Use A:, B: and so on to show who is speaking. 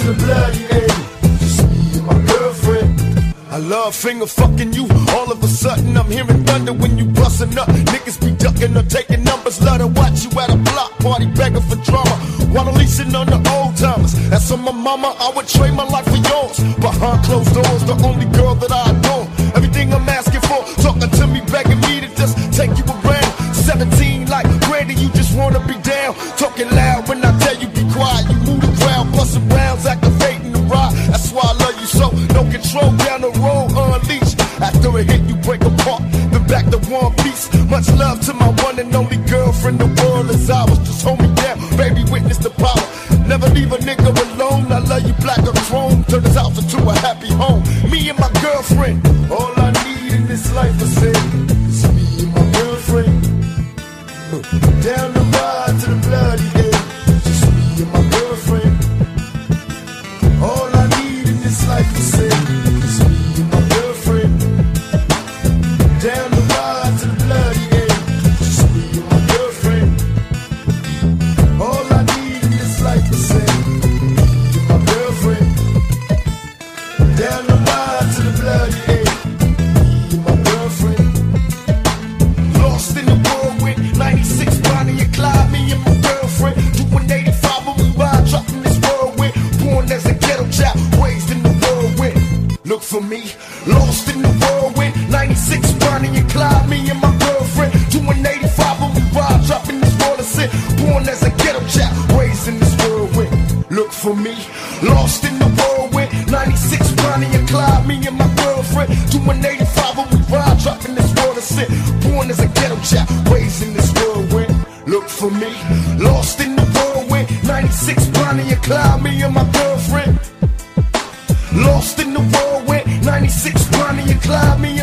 A: the bloody end. Just me and my girlfriend. I love finger fucking you. All of a sudden I'm hearing thunder when you bustin' up. Niggas be ducking or taking numbers. Love to watch you at a block party begging for drama while leasing on the old timers. That's on my mama, I would trade my life for yours. Behind closed doors, the only girl that I adore. Everything I'm asking for, talking to me, begging me to just take you around. 17 like Brandy, you just wanna be down. Talking loud when I tell you be quiet. You move the crowd, bustin' rounds, activating the ride. That's why I love you so. No control down the road, unleashed. After a hit, you break apart, then back to one piece. Much love to my one and only girlfriend. The world is ours. Just hold me down, baby, witness the power. Never leave a nigga alone. I love you black or chrome. Turn this house into a happy home. Me and my girlfriend. All I need in this life I said is me and my girlfriend. Down the ride to the bloody end. Just me and my girlfriend. All I need in this life I said is me and my girlfriend. Down the ride to the bloody end. Just me and my girlfriend. All I need in this life I said me and my girlfriend. Down the ride to the bloody end. Me and my girlfriend. Lost in the whirlwind, 96 Bonnie and Clyde. Me and my girlfriend doing 85 when we ride, dropping this whirlwind. Born as a ghetto child, raised in the whirlwind. Look for me, lost in the whirlwind, 96 Bonnie and Clyde. Me and my girlfriend doing 85 when we ride, dropping this water sit. Born as a ghetto child, raised in this whirlwind. Look for me, lost in the whirlwind, 96 Bonnie and Clyde. Me and my girlfriend doing 85 when we ride, dropping this water sit. Born as a ghetto child, raised in this whirlwind. Look for me, lost in the whirlwind, 96 Bonnie and Clyde. Me and my girlfriend, lost in the whirlwind, 96 Bonnie and Clyde. Me